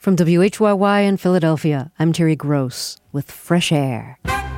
From WHYY in Philadelphia, I'm Terry Gross with Fresh Air.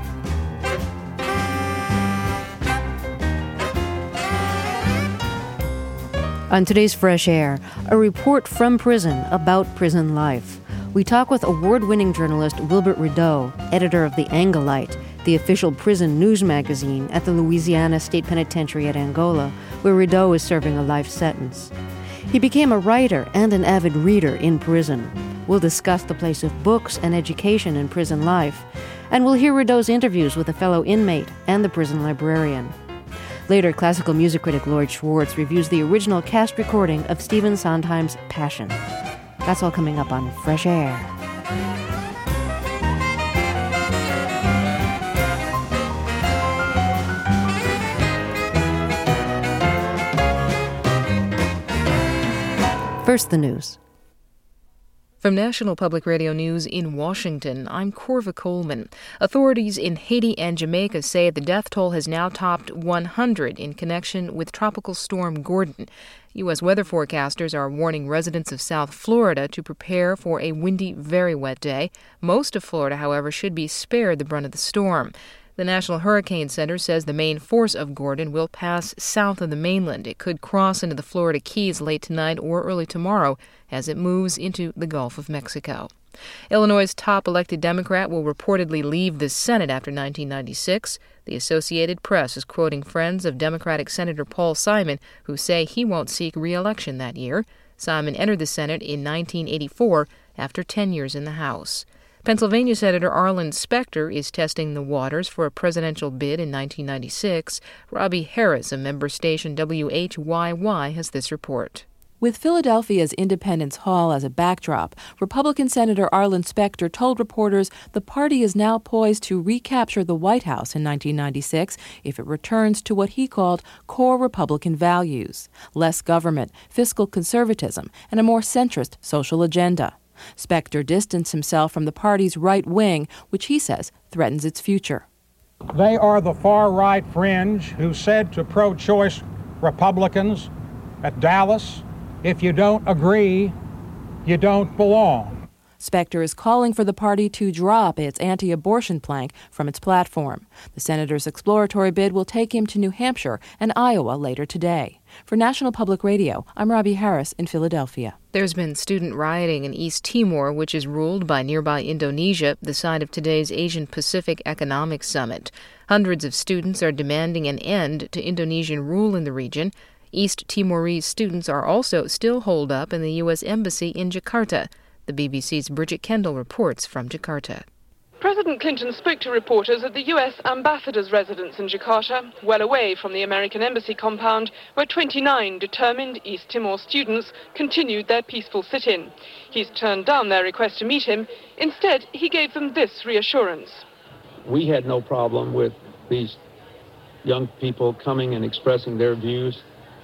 On today's Fresh Air, a report from prison about prison life. We talk with award-winning journalist Wilbert Rideau, editor of The Angolite, the official prison news magazine at the Louisiana State Penitentiary at Angola, where Rideau is serving a life sentence. He became a writer and an avid reader in prison. We'll discuss the place of books and education in prison life, and we'll hear Rideau's interviews with a fellow inmate and the prison librarian. Later, classical music critic Lloyd Schwartz reviews the original cast recording of Stephen Sondheim's Passion. That's all coming up on Fresh Air. First, the news. From National Public Radio News in Washington, I'm Corva Coleman. Authorities in Haiti and Jamaica say the death toll has now topped 100 in connection with Tropical Storm Gordon. U.S. weather forecasters are warning residents of South Florida to prepare for a windy, very wet day. Most of Florida, however, should be spared the brunt of the storm. The National Hurricane Center says the main force of Gordon will pass south of the mainland. It could cross into the Florida Keys late tonight or early tomorrow as it moves into the Gulf of Mexico. Illinois' top elected Democrat will reportedly leave the Senate after 1996. The Associated Press is quoting friends of Democratic Senator Paul Simon, who say he won't seek re-election that year. Simon entered the Senate in 1984 after 10 years in the House. Pennsylvania Senator Arlen Specter is testing the waters for a presidential bid in 1996. Robbie Harris, a member station WHYY, has this report. With Philadelphia's Independence Hall as a backdrop, Republican Senator Arlen Specter told reporters the party is now poised to recapture the White House in 1996 if it returns to what he called core Republican values: less government, fiscal conservatism, and a more centrist social agenda. Specter distanced himself from the party's right wing, which he says threatens its future. They are the far-right fringe who said to pro-choice Republicans at Dallas, "If you don't agree, you don't belong." Specter is calling for the party to drop its anti-abortion plank from its platform. The senator's exploratory bid will take him to New Hampshire and Iowa later today. For National Public Radio, I'm Robbie Harris in Philadelphia. There's been student rioting in East Timor, which is ruled by nearby Indonesia, the site of today's Asian Pacific Economic Summit. Hundreds of students are demanding an end to Indonesian rule in the region. East Timorese students are also still holed up in the U.S. Embassy in Jakarta. The BBC's Bridget Kendall reports from Jakarta. President Clinton spoke to reporters at the U.S. ambassador's residence in Jakarta, well away from the American embassy compound, where 29 determined East Timor students continued their peaceful sit-in. He's turned down their request to meet him. Instead, he gave them this reassurance. We had no problem with these young people coming and expressing their views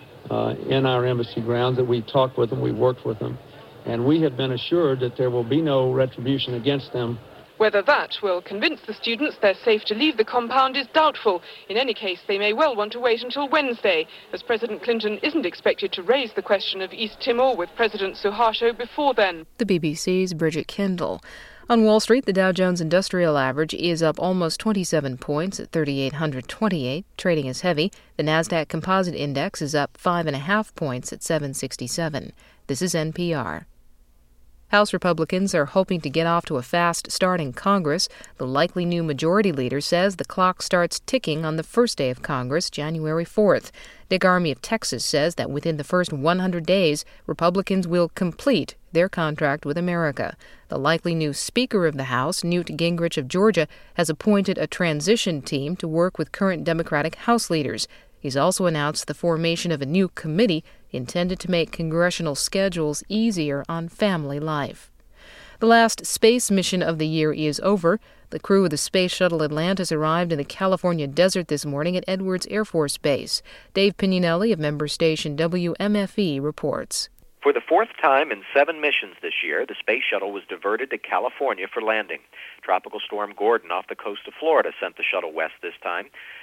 in our embassy grounds, that we talked with them, we worked with them, and we have been assured that there will be no retribution against them. Whether that will convince the students they're safe to leave the compound is doubtful. In any case, they may well want to wait until Wednesday, as President Clinton isn't expected to raise the question of East Timor with President Suharto before then. The BBC's Bridget Kendall. On Wall Street, the Dow Jones Industrial Average is up almost 27 points at 3,828. Trading is heavy. The Nasdaq Composite Index is up 5.5 points at 767. This is NPR. House Republicans are hoping to get off to a fast start in Congress. The likely new majority leader says the clock starts ticking on the first day of Congress, January 4th. Dick Armey of Texas says that within the first 100 days, Republicans will complete their contract with America. The likely new Speaker of the House, Newt Gingrich of Georgia, has appointed a transition team to work with current Democratic House leaders. He's also announced the formation of a new committee intended to make congressional schedules easier on family life. The last space mission of the year is over. The crew of the Space Shuttle Atlantis arrived in the California desert this morning at Edwards Air Force Base. Dave Pignanelli of member station WMFE reports. For the fourth time in 7 missions this year, the Space Shuttle was diverted to California for landing. Tropical Storm Gordon off the coast of Florida sent the shuttle west this time.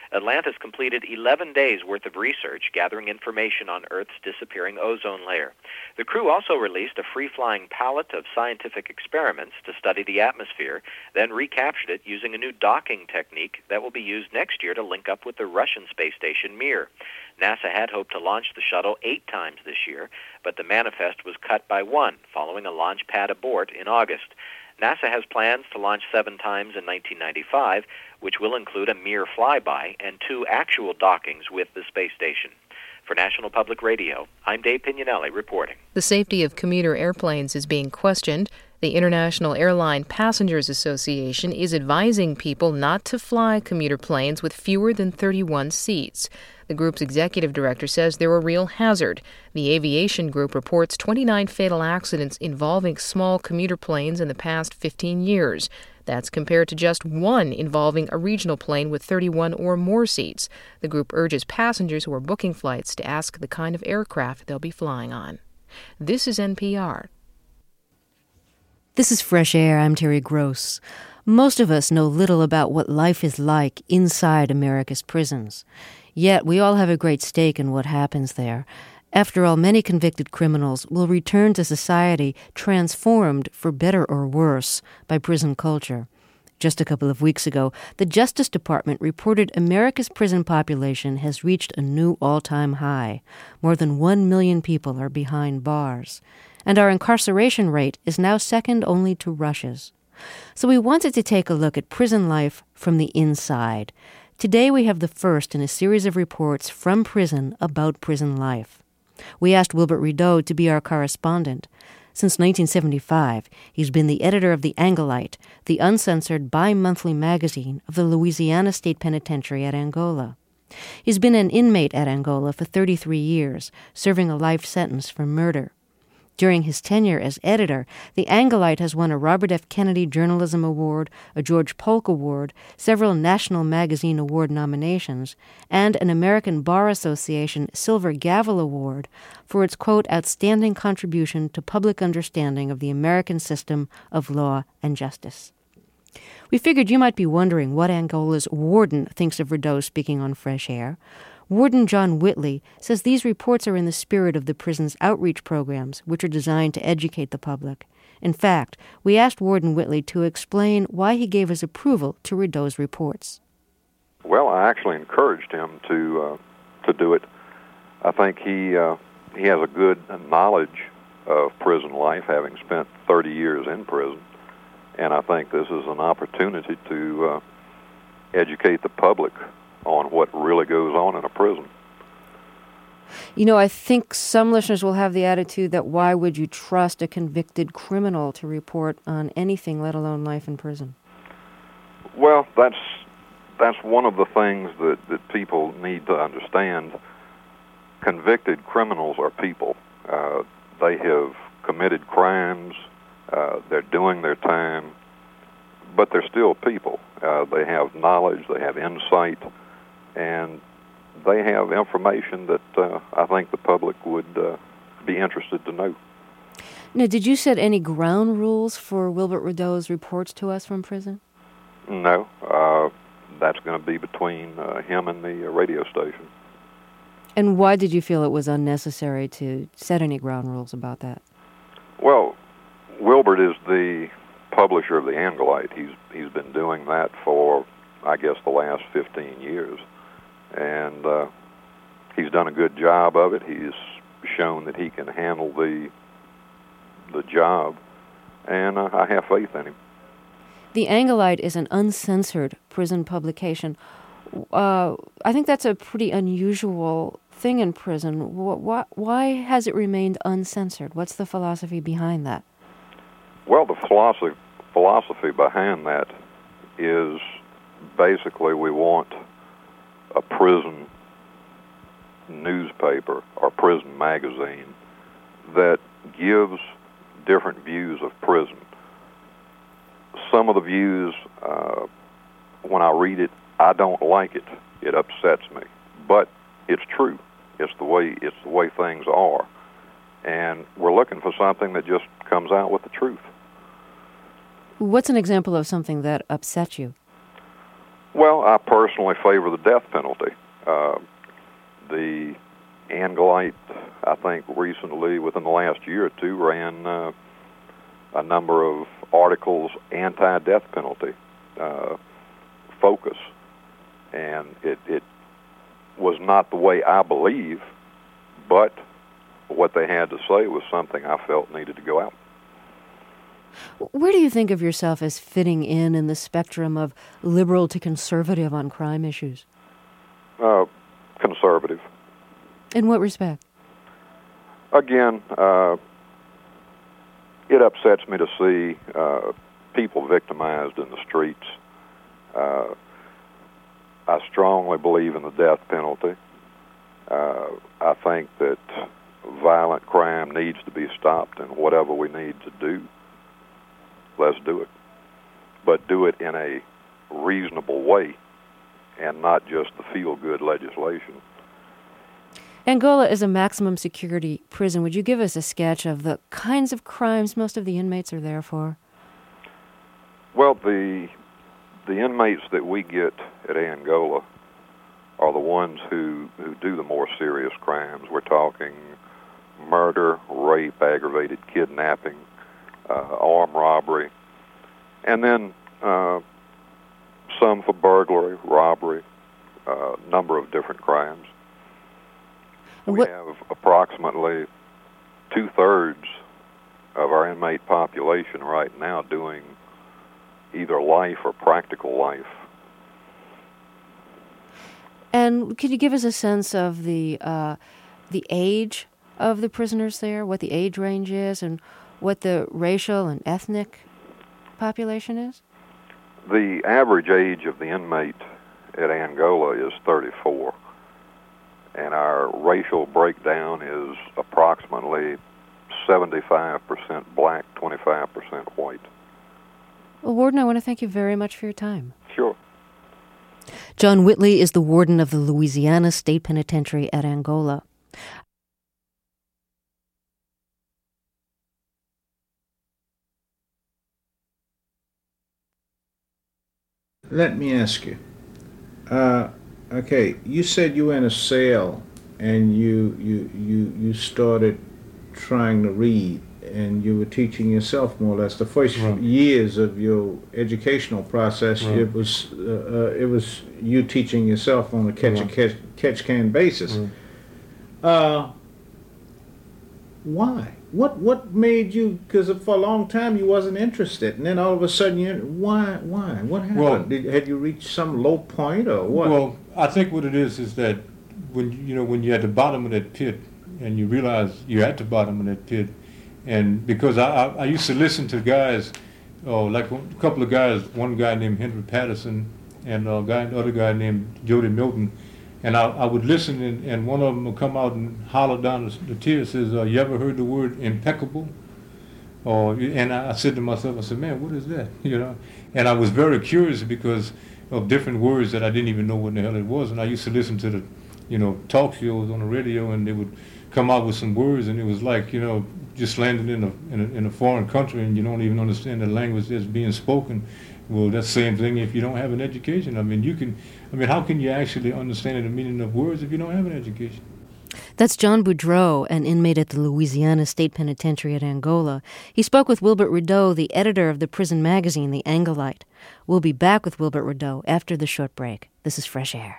Atlantis completed 11 days' worth of research gathering information on Earth's disappearing ozone layer. The crew also released a free-flying palette of scientific experiments to study the atmosphere, then recaptured it using a new docking technique that will be used next year to link up with the Russian space station Mir. NASA had hoped to launch the shuttle 8 times this year, but the manifest was cut by 1 following a launch pad abort in August. NASA has plans to launch 7 times in 1995, which will include a Mir flyby and 2 actual dockings with the space station. For National Public Radio, I'm Dave Pignanelli reporting. The safety of commuter airplanes is being questioned. The International Airline Passengers Association is advising people not to fly commuter planes with fewer than 31 seats. The group's executive director says they're a real hazard. The aviation group reports 29 fatal accidents involving small commuter planes in the past 15 years. That's compared to just 1 involving a regional plane with 31 or more seats. The group urges passengers who are booking flights to ask the kind of aircraft they'll be flying on. This is NPR. This is Fresh Air. I'm Terry Gross. Most of us know little about what life is like inside America's prisons. Yet we all have a great stake in what happens there. After all, many convicted criminals will return to society transformed, for better or worse, by prison culture. Just a couple of weeks ago, the Justice Department reported America's prison population has reached a new all-time high. More than 1 million people are behind bars. And our incarceration rate is now second only to Russia's. So we wanted to take a look at prison life from the inside. Today we have the first in a series of reports from prison about prison life. We asked Wilbert Rideau to be our correspondent. Since 1975, he's been the editor of The Angolite, the uncensored bi-monthly magazine of the Louisiana State Penitentiary at Angola. He's been an inmate at Angola for 33 years, serving a life sentence for murder. During his tenure as editor, The Angolite has won a Robert F. Kennedy Journalism Award, a George Polk Award, several National Magazine Award nominations, and an American Bar Association Silver Gavel Award for its, quote, outstanding contribution to public understanding of the American system of law and justice. We figured you might be wondering what Angola's warden thinks of Rideau speaking on Fresh Air. Warden John Whitley says these reports are in the spirit of the prison's outreach programs, which are designed to educate the public. In fact, we asked Warden Whitley to explain why he gave his approval to Rideau's reports. Well, I actually encouraged him to do it. I think he has a good knowledge of prison life, having spent 30 years in prison, and I think this is an opportunity to educate the public on what really goes on in a prison. You know, I think some listeners will have the attitude that why would you trust a convicted criminal to report on anything, let alone life in prison? Well, that's one of the things that people need to understand. Convicted criminals are people. They have committed crimes. They're doing their time, but they're still people. They have knowledge. They have insight. And they have information that I think the public would be interested to know. Now, did you set any ground rules for Wilbert Rideau's reports to us from prison? No. That's going to be between him and the radio station. And why did you feel it was unnecessary to set any ground rules about that? Well, Wilbert is the publisher of The Angolite. He's been doing that for, I guess, the last 15 years. And he's done a good job of it. He's shown that he can handle the job, and I have faith in him. The Angolite is an uncensored prison publication. I think that's a pretty unusual thing in prison. Why has it remained uncensored? What's the philosophy behind that? Well, the philosophy behind that is basically we want a prison newspaper or prison magazine that gives different views of prison. Some of the views, when I read it, I don't like it. It upsets me. But it's true. It's the way things are. And we're looking for something that just comes out with the truth. What's an example of something that upset you? Well, I personally favor the death penalty. The Angolite, I think recently, within the last year or two, ran a number of articles anti-death penalty focus. And it was not the way I believe, but what they had to say was something I felt needed to go out. Where do you think of yourself as fitting in the spectrum of liberal to conservative on crime issues? Conservative. In what respect? Again, it upsets me to see people victimized in the streets. I strongly believe in the death penalty. I think that violent crime needs to be stopped, and whatever we need to do, let's do it. But do it in a reasonable way and not just the feel-good legislation. Angola is a maximum security prison. Would you give us a sketch of the kinds of crimes most of the inmates are there for? Well, the inmates that we get at Angola are the ones who do the more serious crimes. We're talking murder, rape, aggravated kidnapping, armed robbery, and then some for burglary, robbery, a number of different crimes. We have approximately 2/3 of our inmate population right now doing either life or practical life. And could you give us a sense of the age of the prisoners there, what the age range is, and what the racial and ethnic population is? The average age of the inmate at Angola is 34, and our racial breakdown is approximately 75% black, 25% white. Well, Warden, I want to thank you very much for your time. Sure. John Whitley is the warden of the Louisiana State Penitentiary at Angola. Let me ask you. Okay, you said you were in a cell and you started trying to read, and you were teaching yourself more or less. The first years of your educational process, it was you teaching yourself on a catch-can basis. Why? What made you? Because for a long time you wasn't interested, and then all of a sudden why? What happened? Well, had you reached some low point or what? Well, I think what it is that when you're at the bottom of that pit and you realize you're at the bottom of that pit, and because I used to listen to guys, like a couple of guys, one guy named Henry Patterson and another guy named Jody Milton. And I would listen, and one of them would come out and holler down the tier, says, you ever heard the word impeccable? And I said to myself, I said, man, what is that? And I was very curious because of different words that I didn't even know what the hell it was. And I used to listen to the, talk shows on the radio, and they would come out with some words, and it was like, just landing in a foreign country, and you don't even understand the language that's being spoken. Well, that's the same thing if you don't have an education. How can you actually understand the meaning of words if you don't have an education? That's John Boudreau, an inmate at the Louisiana State Penitentiary at Angola. He spoke with Wilbert Rideau, the editor of the prison magazine, The Angolite. We'll be back with Wilbert Rideau after the short break. This is Fresh Air.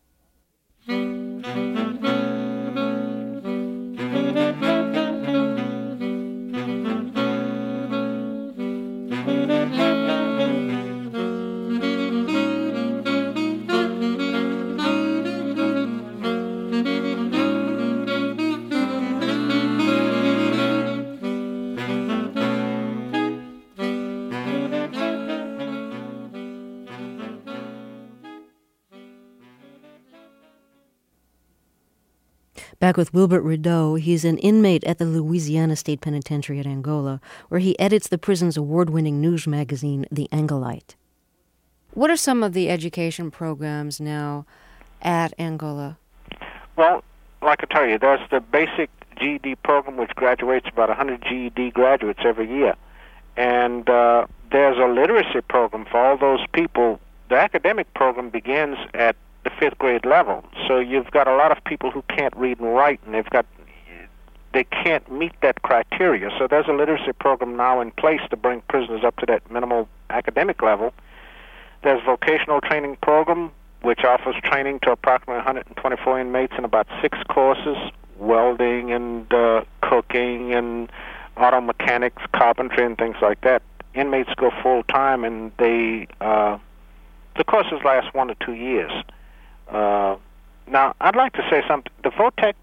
Back with Wilbert Rideau. He's an inmate at the Louisiana State Penitentiary at Angola, where he edits the prison's award-winning news magazine, The Angolite. What are some of the education programs now at Angola? Well, like I tell you, there's the basic GED program, which graduates about 100 GED graduates every year. And there's a literacy program for all those people the academic program begins at the 5th grade level. So you've got a lot of people who can't read and write, and they can't meet that criteria. So there's a literacy program now in place to bring prisoners up to that minimal academic level. There's a vocational training program, which offers training to approximately 124 inmates in about 6 courses, welding and cooking and auto mechanics, carpentry, and things like that. Inmates go full-time, and the courses last 1 to 2 years. Now, I'd like to say something. The VOTEC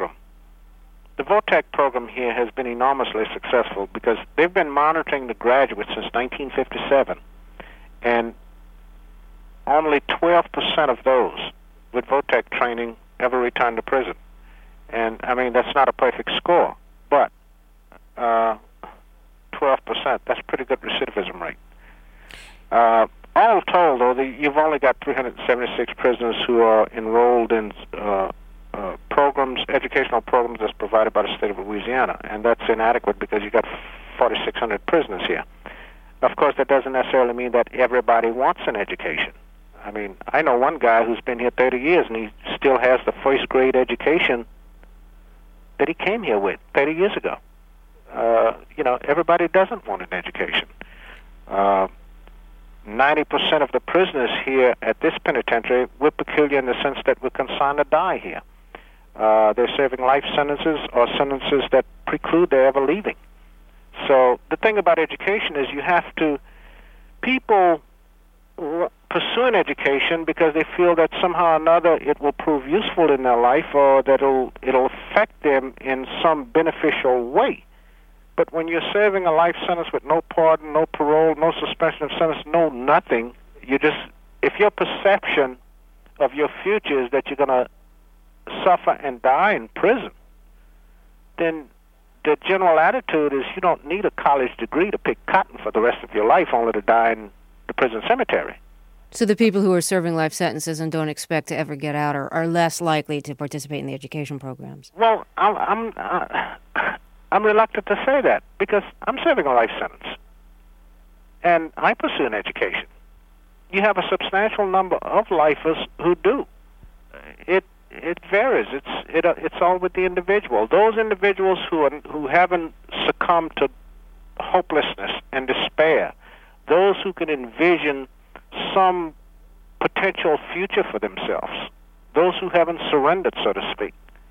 program here has been enormously successful because they've been monitoring the graduates since 1957, and only 12% of those with VOTEC training ever return to prison. And, I mean, that's not a perfect score, but 12%, that's a pretty good recidivism rate. All told, though, you've only got 376 prisoners who are enrolled in programs, educational programs that's provided by the state of Louisiana, and that's inadequate because you've got 4,600 prisoners here. Of course, that doesn't necessarily mean that everybody wants an education. I mean, I know one guy who's been here 30 years, and he still has the 1st grade education that he came here with 30 years ago. Everybody doesn't want an education. 90% of the prisoners here at this penitentiary, we're peculiar in the sense that we're consigned to die here. They're serving life sentences or sentences that preclude their ever leaving. So the thing about education is people pursue an education because they feel that somehow or another it will prove useful in their life or that it'll affect them in some beneficial way. But when you're serving a life sentence with no pardon, no parole, no suspension of sentence, no nothing, if your perception of your future is that you're going to suffer and die in prison, then the general attitude is you don't need a college degree to pick cotton for the rest of your life only to die in the prison cemetery. So the people who are serving life sentences and don't expect to ever get out are less likely to participate in the education programs. Well, I'm reluctant to say that because I'm serving a life sentence, and I pursue an education. You have a substantial number of lifers who do. It varies. It's all with the individual. Those individuals who haven't succumbed to hopelessness and despair, those who can envision some potential future for themselves, those who haven't surrendered, so to speak,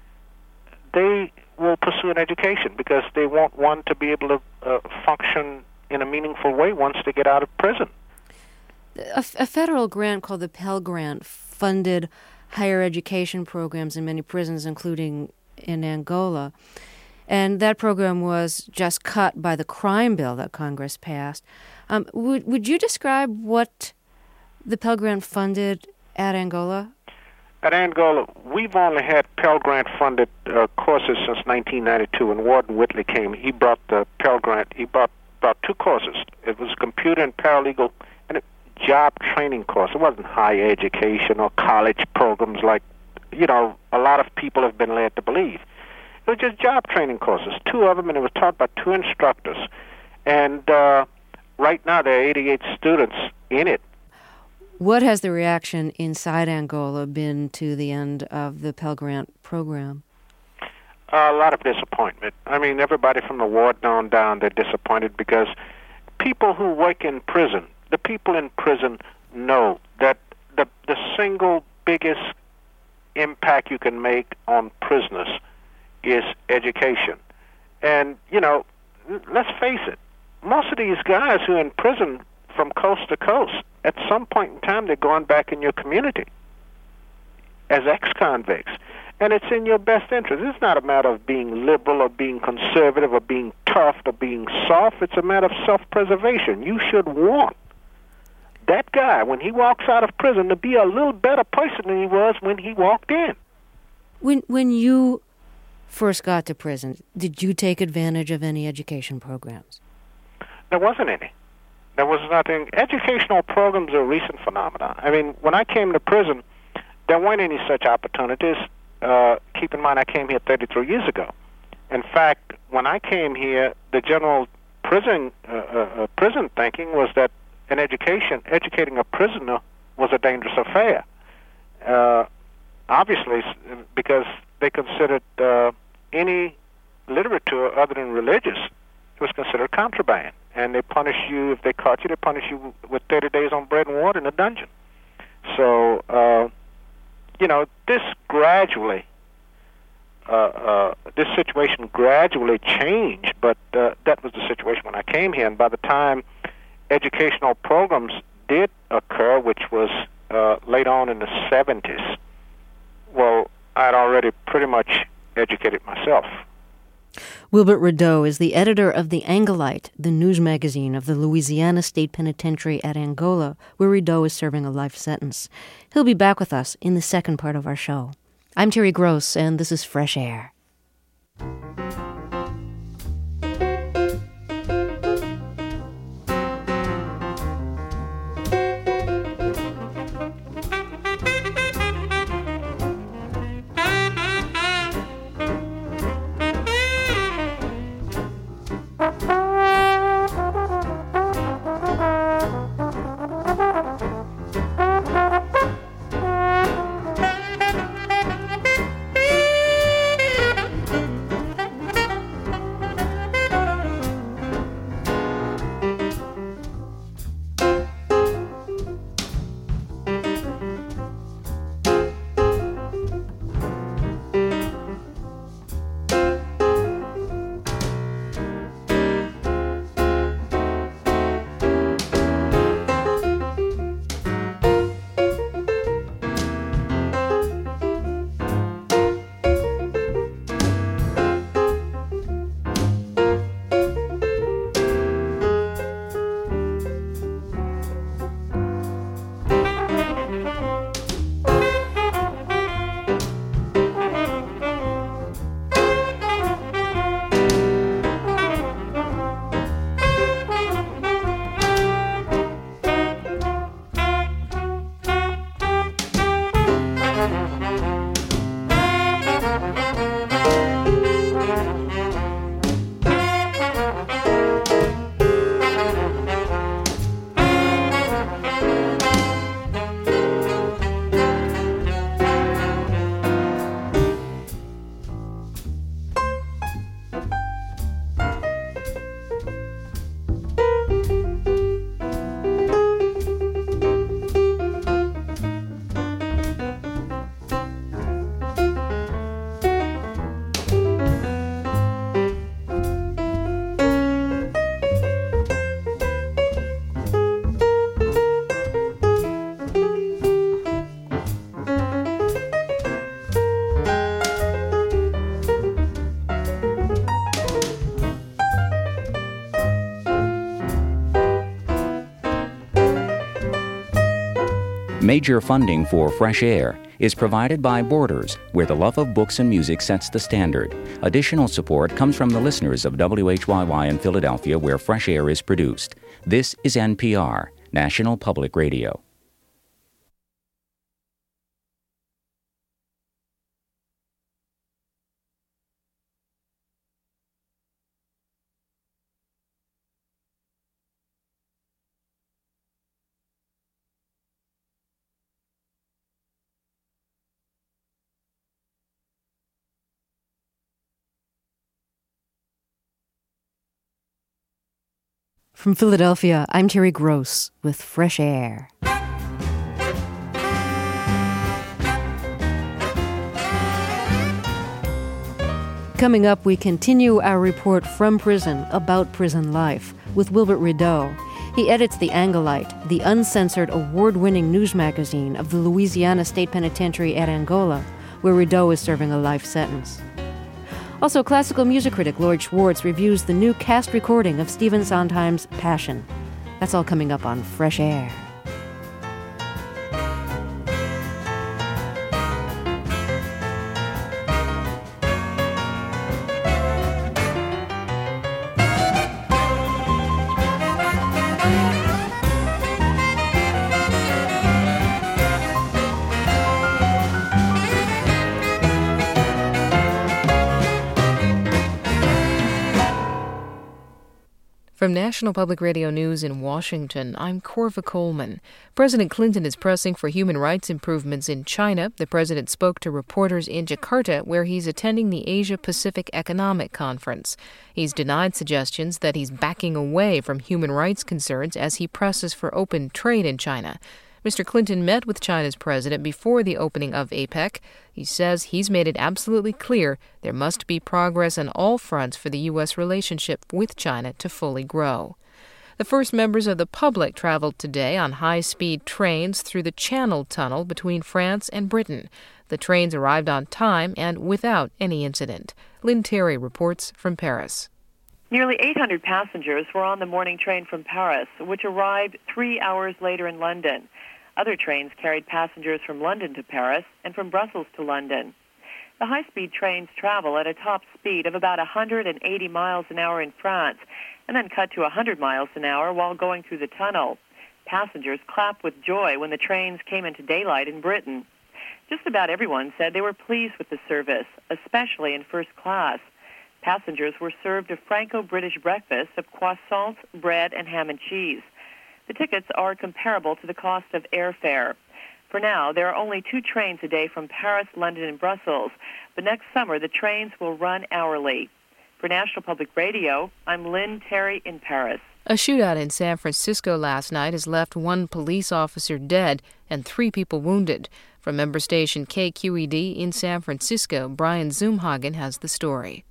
they will pursue an education because they want one to be able to function in a meaningful way once they get out of prison. A federal grant called the Pell Grant funded higher education programs in many prisons, including in Angola. And that program was just cut by the crime bill that Congress passed. Would you describe what the Pell Grant funded at Angola? At Angola, we've only had Pell Grant-funded courses since 1992. When Warden Whitley came, he brought the Pell Grant. He brought 2 courses. It was computer and paralegal and a job training course. It wasn't higher education or college programs like, a lot of people have been led to believe. It was just job training courses, 2 of them, and it was taught by 2 instructors. And right now there are 88 students in it. What has the reaction inside Angola been to the end of the Pell Grant program? A lot of disappointment. I mean, everybody from the warden on down, they're disappointed because people who work in prison, the people in prison know that the single biggest impact you can make on prisoners is education. And, let's face it, most of these guys who are in prison from coast to coast, at some point in time, they're going back in your community as ex-convicts. And it's in your best interest. It's not a matter of being liberal or being conservative or being tough or being soft. It's a matter of self-preservation. You should want that guy, when he walks out of prison, to be a little better person than he was when he walked in. When you first got to prison, did you take advantage of any education programs? There wasn't any. There was nothing. Educational programs are a recent phenomenon. I mean, when I came to prison, there weren't any such opportunities. Keep in mind, I came here 33 years ago. In fact, when I came here, the general prison thinking was that educating a prisoner was a dangerous affair. Obviously, because they considered any literature other than religious was considered contraband. And they punish you, if they caught you, they punish you with 30 days on bread and water in a dungeon. So, this gradually, this situation gradually changed, but that was the situation when I came here. And by the time educational programs did occur, which was late on in the 70s, well, I'd already pretty much educated myself. Wilbert Rideau is the editor of The Angolite, the news magazine of the Louisiana State Penitentiary at Angola, where Rideau is serving a life sentence. He'll be back with us in the second part of our show. I'm Terry Gross, and this is Fresh Air. Major funding for Fresh Air is provided by Borders, where the love of books and music sets the standard. Additional support comes from the listeners of WHYY in Philadelphia, where Fresh Air is produced. This is NPR, National Public Radio. From Philadelphia, I'm Terry Gross with Fresh Air. Coming up, we continue our report from prison about prison life with Wilbert Rideau. He edits The Angolite, the uncensored award-winning news magazine of the Louisiana State Penitentiary at Angola, where Rideau is serving a life sentence. Also, classical music critic Lloyd Schwartz reviews the new cast recording of Stephen Sondheim's Passion. That's all coming up on Fresh Air. From National Public Radio News in Washington, I'm Corva Coleman. President Clinton is pressing for human rights improvements in China. The president spoke to reporters in Jakarta, where he's attending the Asia-Pacific Economic Conference. He's denied suggestions that he's backing away from human rights concerns as he presses for open trade in China. Mr. Clinton met with China's president before the opening of APEC. He says he's made it absolutely clear there must be progress on all fronts for the U.S. relationship with China to fully grow. The first members of the public traveled today on high-speed trains through the Channel Tunnel between France and Britain. The trains arrived on time and without any incident. Lynn Terry reports from Paris. Nearly 800 passengers were on the morning train from Paris, which arrived 3 hours later in London. Other trains carried passengers from London to Paris and from Brussels to London. The high-speed trains travel at a top speed of about 180 miles an hour in France and then cut to 100 miles an hour while going through the tunnel. Passengers clapped with joy when the trains came into daylight in Britain. Just about everyone said they were pleased with the service, especially in first class. Passengers were served a Franco-British breakfast of croissants, bread, and ham and cheese. The tickets are comparable to the cost of airfare. For now, there are only 2 trains a day from Paris, London, and Brussels, but next summer the trains will run hourly. For National Public Radio, I'm Lynn Terry in Paris. A shootout in San Francisco last night has left 1 police officer dead and 3 people wounded. From member station KQED in San Francisco, Brian Zoomhagen has the story.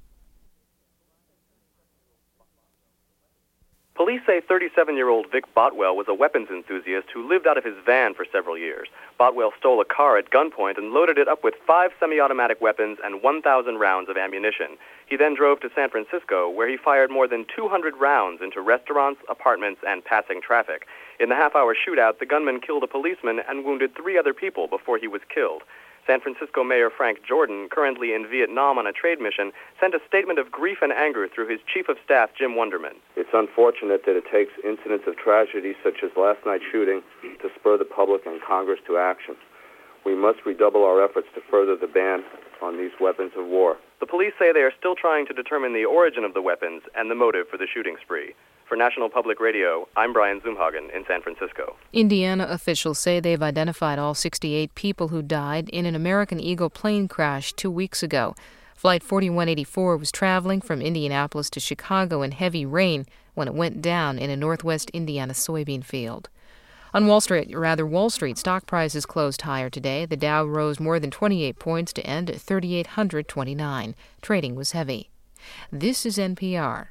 Police say 37-year-old Vic Botwell was a weapons enthusiast who lived out of his van for several years. Botwell stole a car at gunpoint and loaded it up with 5 semi-automatic weapons and 1,000 rounds of ammunition. He then drove to San Francisco, where he fired more than 200 rounds into restaurants, apartments, and passing traffic. In the half-hour shootout, the gunman killed a policeman and wounded 3 other people before he was killed. San Francisco Mayor Frank Jordan, currently in Vietnam on a trade mission, sent a statement of grief and anger through his chief of staff, Jim Wunderman. It's unfortunate that it takes incidents of tragedy such as last night's shooting to spur the public and Congress to action. We must redouble our efforts to further the ban on these weapons of war. The police say they are still trying to determine the origin of the weapons and the motive for the shooting spree. For National Public Radio, I'm Brian Zoomhagen in San Francisco. Indiana officials say they've identified all 68 people who died in an American Eagle plane crash 2 weeks ago. Flight 4184 was traveling from Indianapolis to Chicago in heavy rain when it went down in a northwest Indiana soybean field. On Wall Street, stock prices closed higher today. The Dow rose more than 28 points to end at 3,829. Trading was heavy. This is NPR.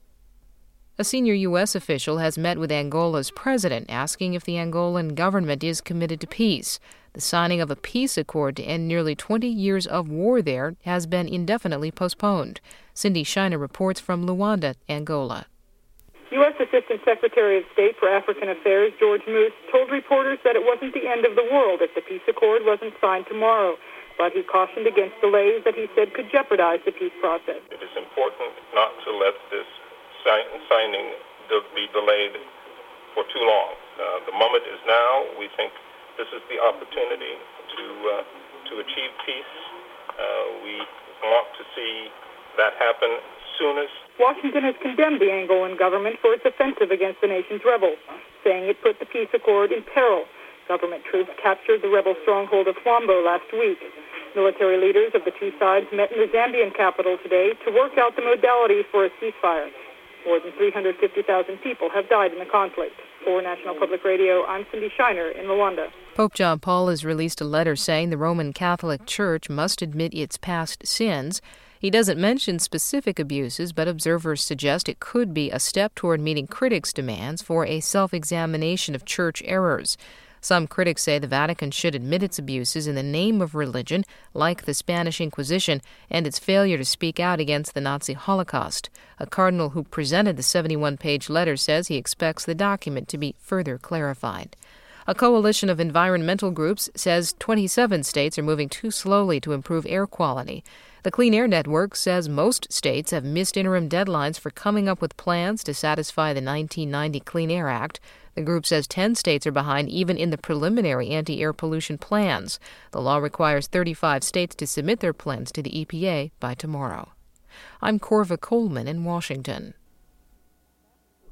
A senior U.S. official has met with Angola's president, asking if the Angolan government is committed to peace. The signing of a peace accord to end nearly 20 years of war there has been indefinitely postponed. Cindy Shiner reports from Luanda, Angola. U.S. Assistant Secretary of State for African Affairs George Moose told reporters that it wasn't the end of the world if the peace accord wasn't signed tomorrow, but he cautioned against delays that he said could jeopardize the peace process. It is important not to let this signing be delayed for too long. The moment is now. We think this is the opportunity to achieve peace. We want to see that happen soonest. Washington has condemned the Angolan government for its offensive against the nation's rebels, saying it put the peace accord in peril. Government troops captured the rebel stronghold of Huambo last week. Military leaders of the two sides met in the Zambian capital today to work out the modalities for a ceasefire. More than 350,000 people have died in the conflict. For National Public Radio, I'm Cindy Shiner in Luanda. Pope John Paul has released a letter saying the Roman Catholic Church must admit its past sins. He doesn't mention specific abuses, but observers suggest it could be a step toward meeting critics' demands for a self-examination of church errors. Some critics say the Vatican should admit its abuses in the name of religion, like the Spanish Inquisition, and its failure to speak out against the Nazi Holocaust. A cardinal who presented the 71-page letter says he expects the document to be further clarified. A coalition of environmental groups says 27 states are moving too slowly to improve air quality. The Clean Air Network says most states have missed interim deadlines for coming up with plans to satisfy the 1990 Clean Air Act. The group says 10 states are behind even in the preliminary anti-air pollution plans. The law requires 35 states to submit their plans to the EPA by tomorrow. I'm Corva Coleman in Washington.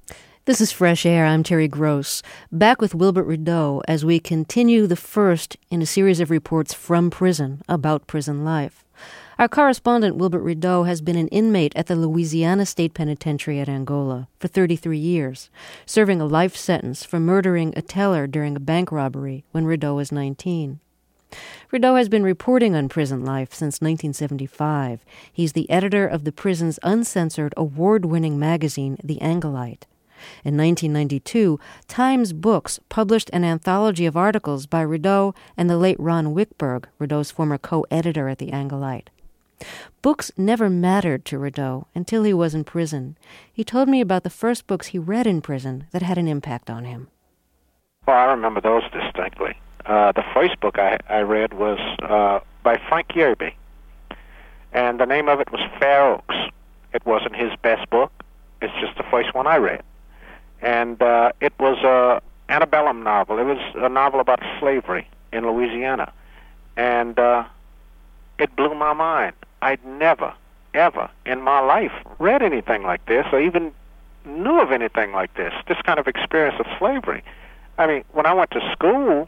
This is Fresh Air. I'm Terry Gross, back with Wilbert Rideau as we continue the first in a series of reports from prison about prison life. Our correspondent, Wilbert Rideau, has been an inmate at the Louisiana State Penitentiary at Angola for 33 years, serving a life sentence for murdering a teller during a bank robbery when Rideau was 19. Rideau has been reporting on prison life since 1975. He's the editor of the prison's uncensored, award-winning magazine, The Angolite. In 1992, Times Books published an anthology of articles by Rideau and the late Ron Wickberg, Rideau's former co-editor at The Angolite. Books never mattered to Rideau until he was in prison. He told me about the first books he read in prison that had an impact on him. Well, I remember those distinctly. The first book I read was by Frank Yerby, and the name of it was Fair Oaks. It wasn't his best book. It's just the first one I read. And it was an antebellum novel. It was a novel about slavery in Louisiana. And it blew my mind. I'd never, ever in my life read anything like this or even knew of anything like this kind of experience of slavery. I mean, when I went to school,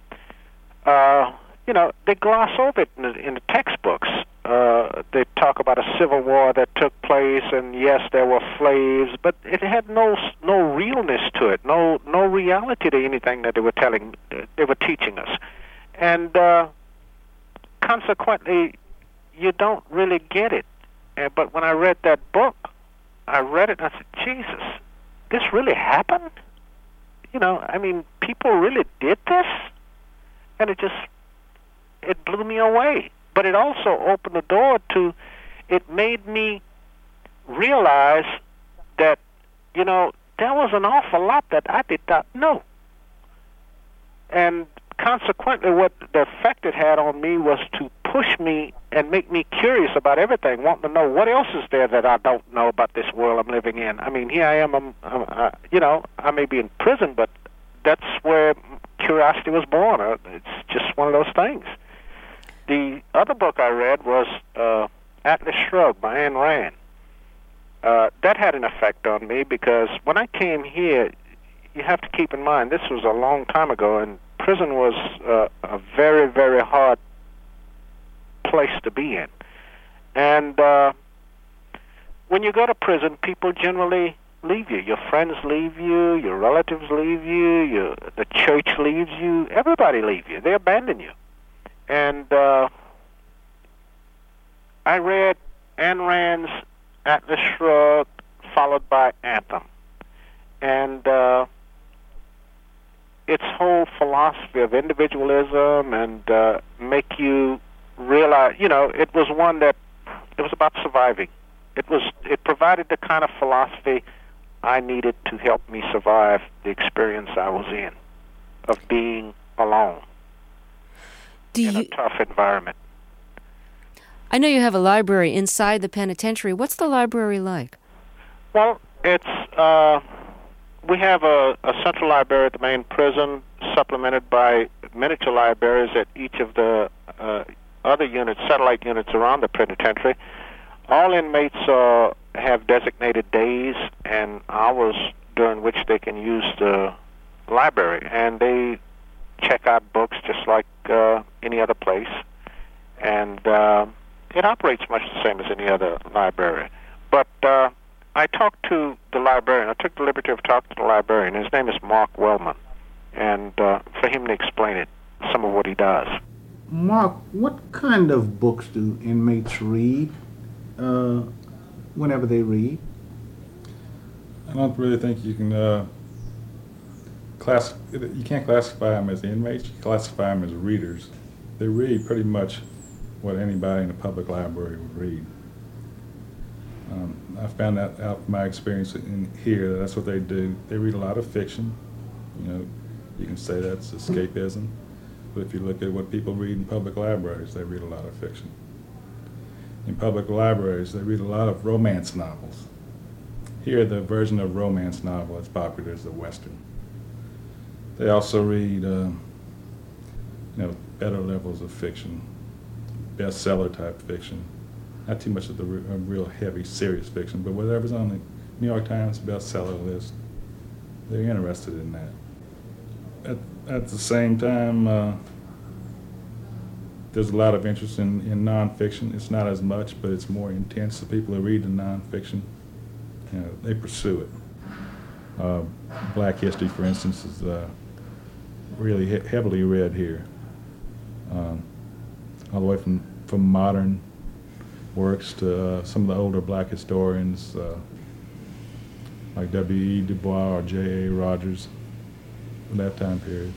they gloss over it in the textbooks. They talk about a civil war that took place, and yes, there were slaves, but it had no realness to it, no reality to anything that they were teaching us, and consequently, you don't really get it. But when I read that book, I read it and I said, Jesus, this really happened? People really did this? And it blew me away. But it also opened the door it made me realize that, there was an awful lot that I did not know. And consequently, what the effect it had on me was to push me and make me curious about everything, wanting to know what else is there that I don't know about this world I'm living in. I mean, here I am, I may be in prison, but that's where curiosity was born. It's just one of those things. The other book I read was Atlas Shrugged by Ayn Rand. That had an effect on me because when I came here, you have to keep in mind, this was a long time ago, and prison was a very, very hard place to be in. And when you go to prison, people generally leave you. Your friends leave you, your relatives leave you, the church leaves you, everybody leaves you. They abandon you. And I read Ayn Rand's Atlas Shrugged, followed by Anthem. And its whole philosophy of individualism and make you realize, it was one that, it was about surviving. It provided the kind of philosophy I needed to help me survive the experience I was in, of being alone in a tough environment. I know you have a library inside the penitentiary. What's the library like? Well, it's we have a central library at the main prison, supplemented by miniature libraries at each of the other units, satellite units around the penitentiary. All inmates have designated days and hours during which they can use the library, and they check out books just like any other place, and it operates much the same as any other library. But I talked to the librarian. I took the liberty of talking to the librarian. His name is Mark Wellman, and for him to explain it, some of what he does. Mark, what kind of books do inmates read whenever they read? I don't really think you can you can't classify them as inmates. You classify them as readers. They read pretty much what anybody in the public library would read. I found that out from my experience in here. That's what they do. They read a lot of fiction. You can say that's escapism. But if you look at what people read in public libraries, they read a lot of fiction. In public libraries, they read a lot of romance novels. Here, the version of romance novel that's popular is the Western. They also read, better levels of fiction, bestseller type fiction. Not too much of the real heavy, serious fiction, but whatever's on the New York Times bestseller list, they're interested in that. At the same time, there's a lot of interest in nonfiction. It's not as much, but it's more intense. The people who read the nonfiction, they pursue it. Black history, for instance, is really heavily read here. All the way from modern works to some of the older black historians like W.E. Du Bois or J.A. Rogers in that time period.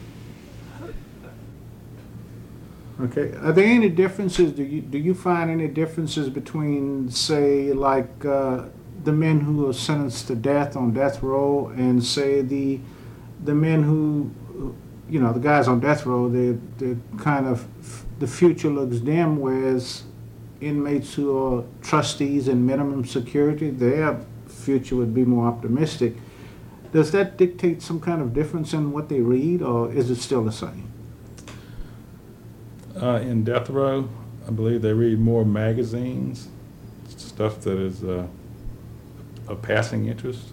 Okay. Are there any differences? Do you find any differences between, say, like the men who are sentenced to death on death row and, say, the men who, the guys on death row? They're kind of, the future looks dim, whereas inmates who are trustees in minimum security, their future would be more optimistic. Does that dictate some kind of difference in what they read, or is it still the same? In death row, I believe they read more magazines, stuff that is of passing interest.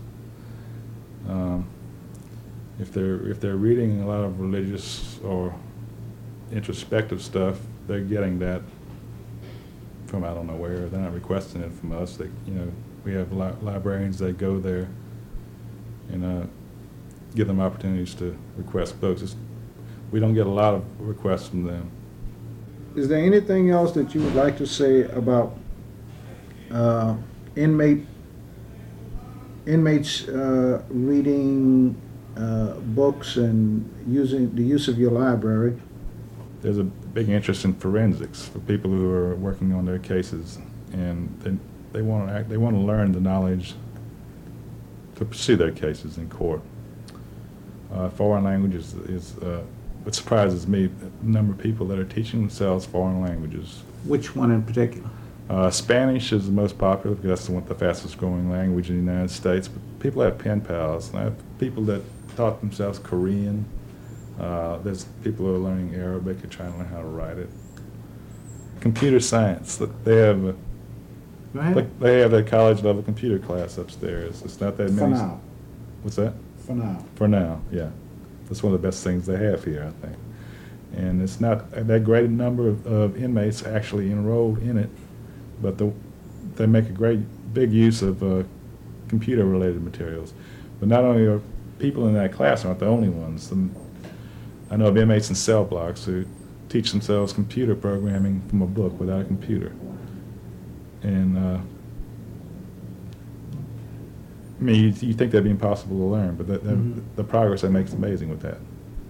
If they're reading a lot of religious or introspective stuff, they're getting that from I don't know where. They're not requesting it from us. We have librarians that go there and give them opportunities to request books. We don't get a lot of requests from them. Is there anything else that you would like to say about inmates reading books and using the use of your library? There's a big interest in forensics for people who are working on their cases, and they want to learn the knowledge to pursue their cases in court. Foreign languages is what surprises me, the number of people that are teaching themselves foreign languages. Which one in particular? Spanish is the most popular because that's the fastest growing language in the United States. But people have pen pals. And I have people that taught themselves Korean. There's people who are learning Arabic and trying to learn how to write it. Computer science. They have a college level computer class upstairs. It's not that many. For now. What's that? For now. For now, yeah. That's one of the best things they have here, I think. And it's not that great a number of inmates actually enrolled in it, but they make a great big use of computer-related materials. But not only are people in that class aren't the only ones. I know of inmates in cell blocks who teach themselves computer programming from a book without a computer. And you think that'd be impossible to learn, but the progress they make is amazing with that.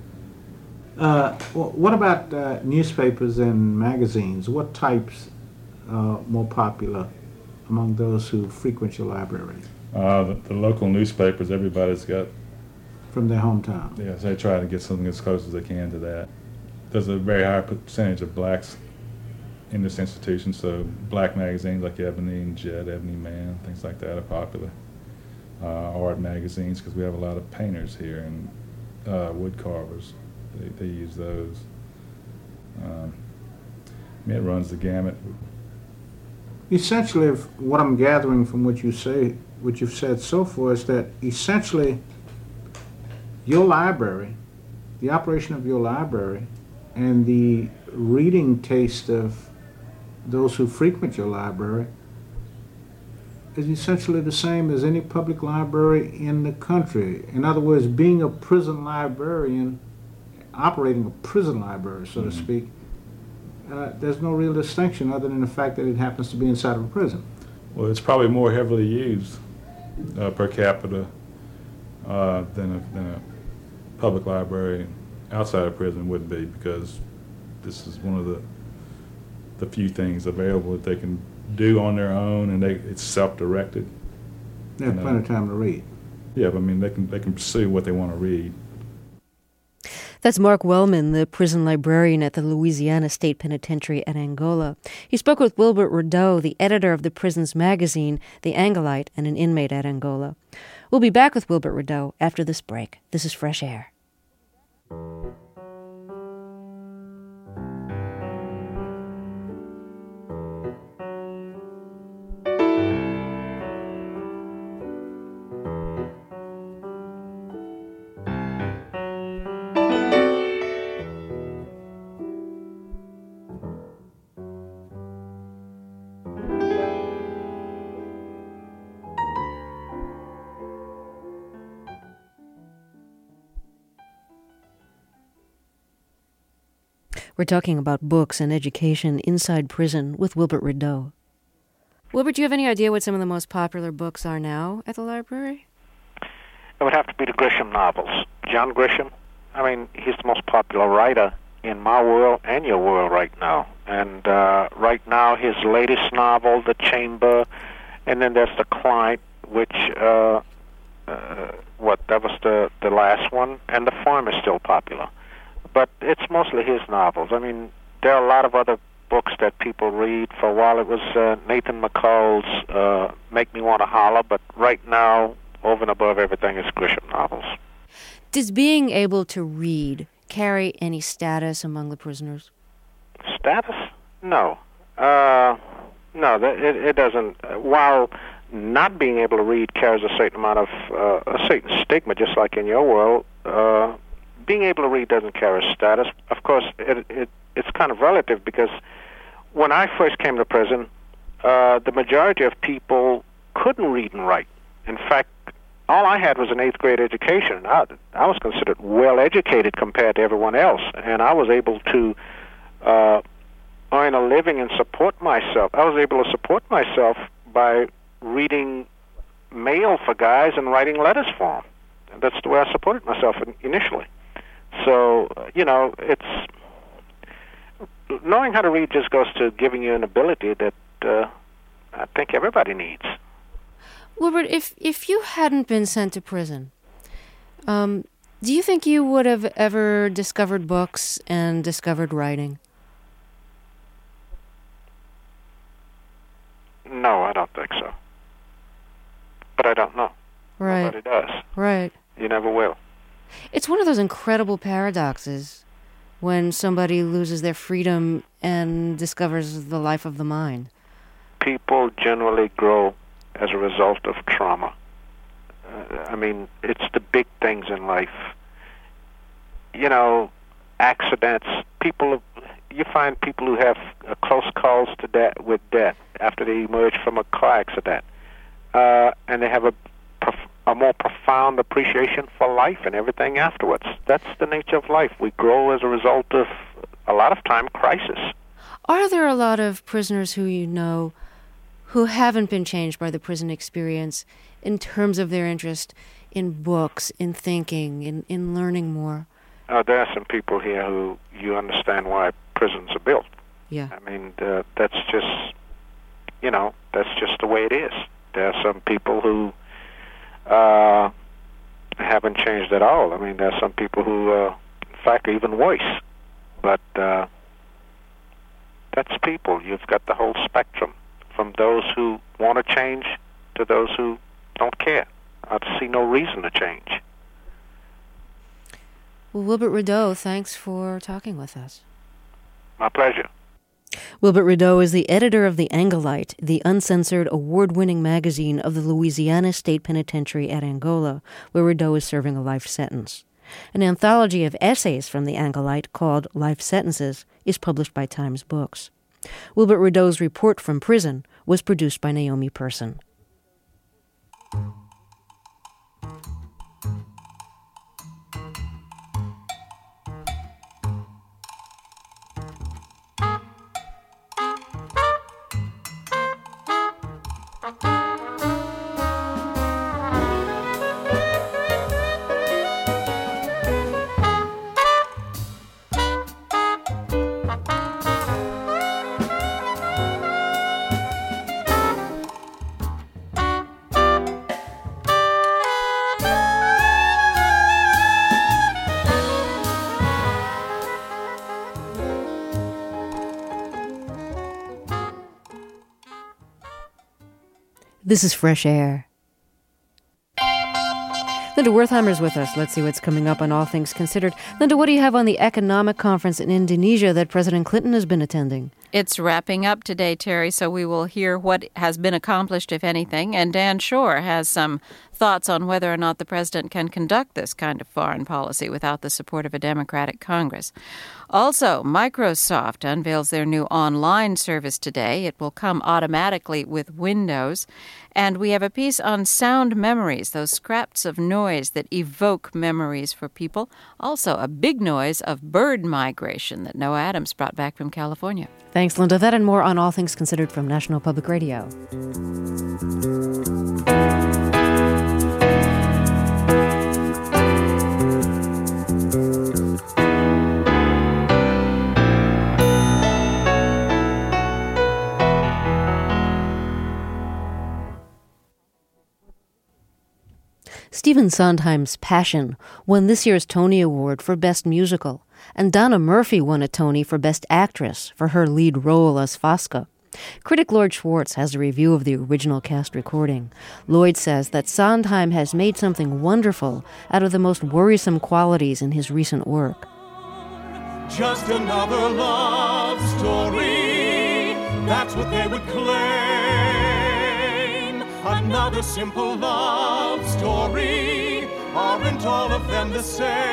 What about newspapers and magazines? What types are more popular among those who frequent your library? The local newspapers, everybody's got. From their hometown? Yes, they try to get something as close as they can to that. There's a very high percentage of blacks in this institution, so black magazines like Ebony and Jet, Ebony Man, things like that are popular. Art magazines, because we have a lot of painters here, and wood carvers. They use those. It runs the gamut. Essentially, what I'm gathering from what you've said so far is that essentially your library, the operation of your library, and the reading taste of those who frequent your library is essentially the same as any public library in the country. In other words, being a prison librarian, operating a prison library, so to speak, there's no real distinction other than the fact that it happens to be inside of a prison. Well, it's probably more heavily used per capita than a public library outside of prison would be, because this is one of the few things available that they can do on their own, and it's self-directed. They have plenty of time to read. Yeah, but I mean, they can pursue what they want to read. That's Mark Wellman, the prison librarian at the Louisiana State Penitentiary at Angola. He spoke with Wilbert Rideau, the editor of the prison's magazine, The Angolite, and an inmate at Angola. We'll be back with Wilbert Rideau after this break. This is Fresh Air. We're talking about books and education inside prison with Wilbert Rideau. Wilbert, do you have any idea what some of the most popular books are now at the library? It would have to be the Grisham novels. John Grisham, I mean, he's the most popular writer in my world and your world right now. And right now, his latest novel, The Chamber, and then there's The Client, which, that was the last one, and The Farm is still popular. But it's mostly his novels. I mean, there are a lot of other books that people read. For a while it was Nathan McCall's Make Me Want to Holler, but right now, over and above everything, is Grisham novels. Does being able to read carry any status among the prisoners? Status? No. No, it doesn't. While not being able to read carries a certain amount of, a certain stigma, just like in your world, being able to read doesn't carry status. Of course, it's kind of relative, because when I first came to prison, the majority of people couldn't read and write. In fact, all I had was an 8th grade education. I was considered well-educated compared to everyone else, and I was able to earn a living and support myself. I was able to support myself by reading mail for guys and writing letters for them. And that's the way I supported myself initially. So, it's knowing how to read just goes to giving you an ability that I think everybody needs. Wilbert, if you hadn't been sent to prison, do you think you would have ever discovered books and discovered writing? No, I don't think so. But I don't know. Right. Nobody does. Right. You never will. It's one of those incredible paradoxes when somebody loses their freedom and discovers the life of the mind. People generally grow as a result of trauma. I mean, it's the big things in life. Accidents. You find people who have close calls with death after they emerge from a car accident, and they have a more profound appreciation for life and everything afterwards. That's the nature of life. We grow as a result of, a lot of time, crisis. Are there a lot of prisoners who you know who haven't been changed by the prison experience in terms of their interest in books, in thinking, in learning more? There are some people here who you understand why prisons are built. Yeah. I mean, that's just the way it is. There are some people who haven't changed at all. I mean, there are some people who, in fact, are even worse. But that's people. You've got the whole spectrum, from those who want to change to those who don't care. I see no reason to change. Well, Wilbert Rideau, thanks for talking with us. My pleasure. Wilbert Rideau is the editor of The Angolite, the uncensored, award-winning magazine of the Louisiana State Penitentiary at Angola, where Rideau is serving a life sentence. An anthology of essays from The Angolite called Life Sentences is published by Times Books. Wilbert Rideau's report from prison was produced by Naomi Person. This is Fresh Air. Linda Wertheimer's with us. Let's see what's coming up on All Things Considered. Linda, what do you have on the economic conference in Indonesia that President Clinton has been attending? It's wrapping up today, Terry, so we will hear what has been accomplished, if anything. And Dan Shore has some thoughts on whether or not the president can conduct this kind of foreign policy without the support of a Democratic Congress. Also, Microsoft unveils their new online service today. It will come automatically with Windows. And we have a piece on sound memories, those scraps of noise that evoke memories for people. Also, a big noise of bird migration that Noah Adams brought back from California. Thanks, Linda. That and more on All Things Considered from National Public Radio. Stephen Sondheim's Passion won this year's Tony Award for Best Musical, and Donna Murphy won a Tony for Best Actress for her lead role as Fosca. Critic Lloyd Schwartz has a review of the original cast recording. Lloyd says that Sondheim has made something wonderful out of the most worrisome qualities in his recent work. Just another love story, that's what they would claim. Another simple love story, aren't all of them the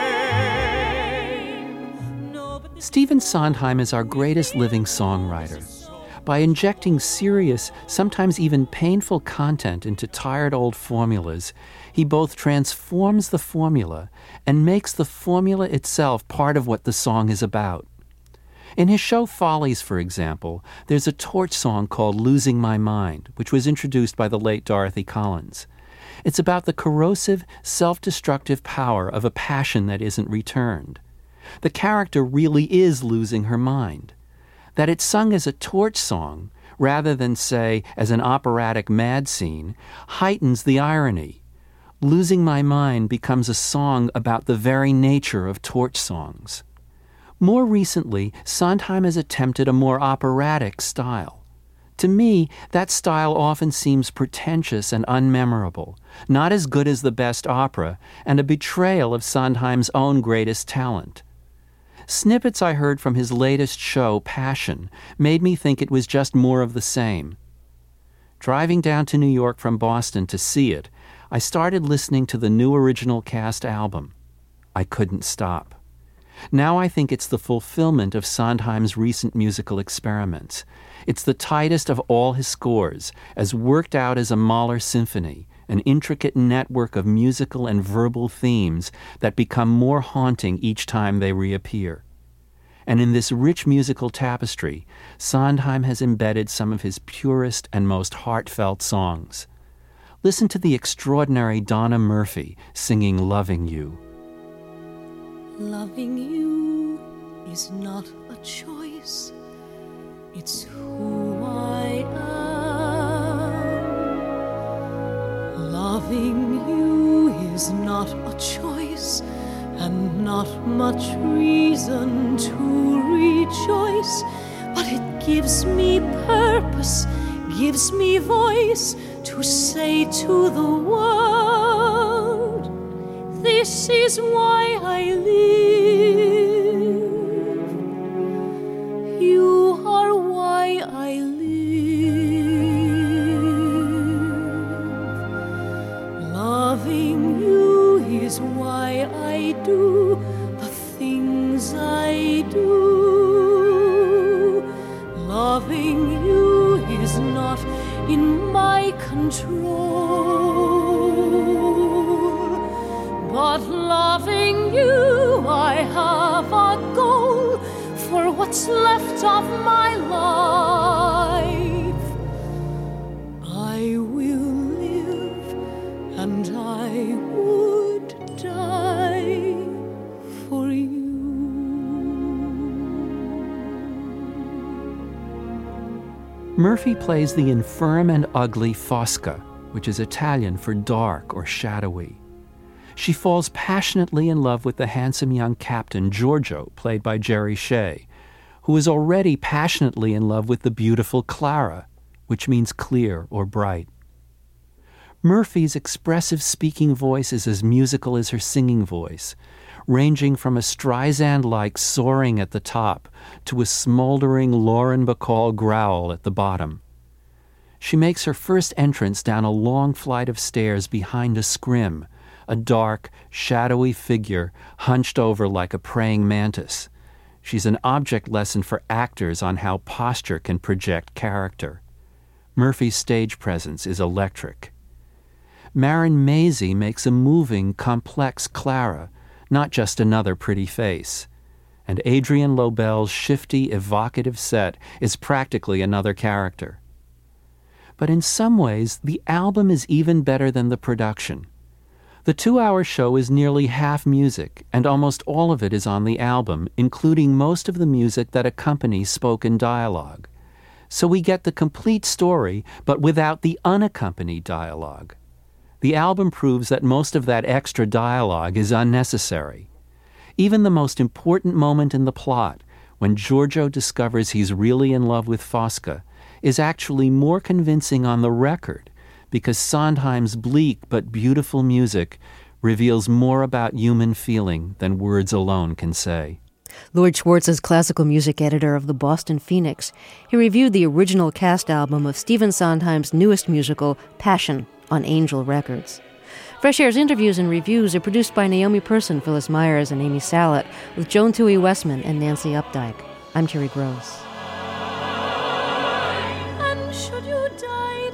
same? Stephen Sondheim is our greatest living songwriter. By injecting serious, sometimes even painful content into tired old formulas, he both transforms the formula and makes the formula itself part of what the song is about. In his show Follies, for example, there's a torch song called Losing My Mind, which was introduced by the late Dorothy Collins. It's about the corrosive, self-destructive power of a passion that isn't returned. The character really is losing her mind. That it's sung as a torch song, rather than, say, as an operatic mad scene, heightens the irony. Losing My Mind becomes a song about the very nature of torch songs. More recently, Sondheim has attempted a more operatic style. To me, that style often seems pretentious and unmemorable, not as good as the best opera, and a betrayal of Sondheim's own greatest talent. Snippets I heard from his latest show, Passion, made me think it was just more of the same. Driving down to New York from Boston to see it, I started listening to the new original cast album. I couldn't stop. Now I think it's the fulfillment of Sondheim's recent musical experiments. It's the tightest of all his scores, as worked out as a Mahler symphony, an intricate network of musical and verbal themes that become more haunting each time they reappear. And in this rich musical tapestry, Sondheim has embedded some of his purest and most heartfelt songs. Listen to the extraordinary Donna Murphy singing Loving You. Loving you is not a choice, it's who I am. Loving you is not a choice, and not much reason to rejoice, but it gives me purpose, gives me voice to say to the world, this is why I live. You are why I live. Loving you is why I do the things I do. Loving you is not in my control, but loving you I have a goal for what's left of my life. I will live and I would die for you. Murphy plays the infirm and ugly Fosca, which is Italian for dark or shadowy. She falls passionately in love with the handsome young captain, Giorgio, played by Jerry Shea, who is already passionately in love with the beautiful Clara, which means clear or bright. Murphy's expressive speaking voice is as musical as her singing voice, ranging from a Streisand-like soaring at the top to a smoldering Lauren Bacall growl at the bottom. She makes her first entrance down a long flight of stairs behind a scrim, a dark, shadowy figure hunched over like a praying mantis. She's an object lesson for actors on how posture can project character. Murphy's stage presence is electric. Marin Mazzie makes a moving, complex Clara, not just another pretty face. And Adrienne Lobel's shifty, evocative set is practically another character. But in some ways, the album is even better than the production. The 2-hour show is nearly half music, and almost all of it is on the album, including most of the music that accompanies spoken dialogue. So we get the complete story, but without the unaccompanied dialogue. The album proves that most of that extra dialogue is unnecessary. Even the most important moment in the plot, when Giorgio discovers he's really in love with Fosca, is actually more convincing on the record, because Sondheim's bleak but beautiful music reveals more about human feeling than words alone can say. Lloyd Schwartz is classical music editor of the Boston Phoenix. He reviewed the original cast album of Stephen Sondheim's newest musical, Passion, on Angel Records. Fresh Air's interviews and reviews are produced by Naomi Person, Phyllis Myers, and Amy Salet, with Joan Toohey Westman and Nancy Updike. I'm Terry Gross. And should you die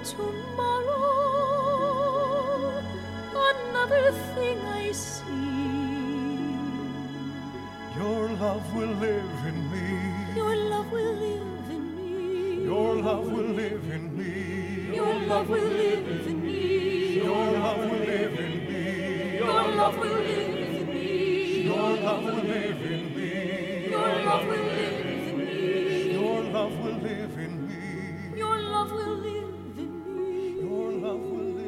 tomorrow, another thing I see. Your love will live in me. Your love will live in me. Your love will live in me. Your love will live in me. Your love will live in me. Your love will live in me. Your love will live in me. Your love will live in me. Your love will live in me. Your love will live in me. Your love will live in me.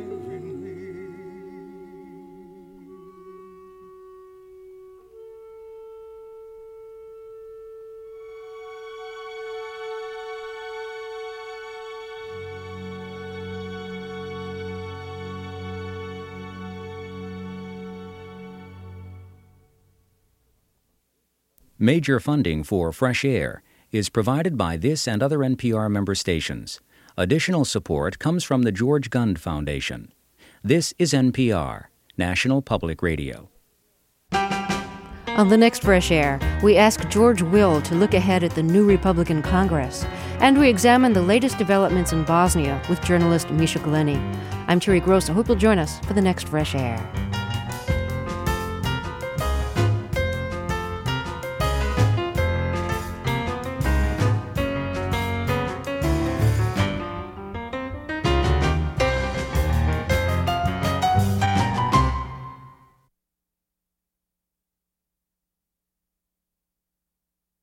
Major funding for Fresh Air is provided by this and other NPR member stations. Additional support comes from the George Gund Foundation. This is NPR, National Public Radio. On the next Fresh Air, we ask George Will to look ahead at the new Republican Congress, and we examine the latest developments in Bosnia with journalist Misha Glenny. I'm Terry Gross. I hope you'll join us for the next Fresh Air.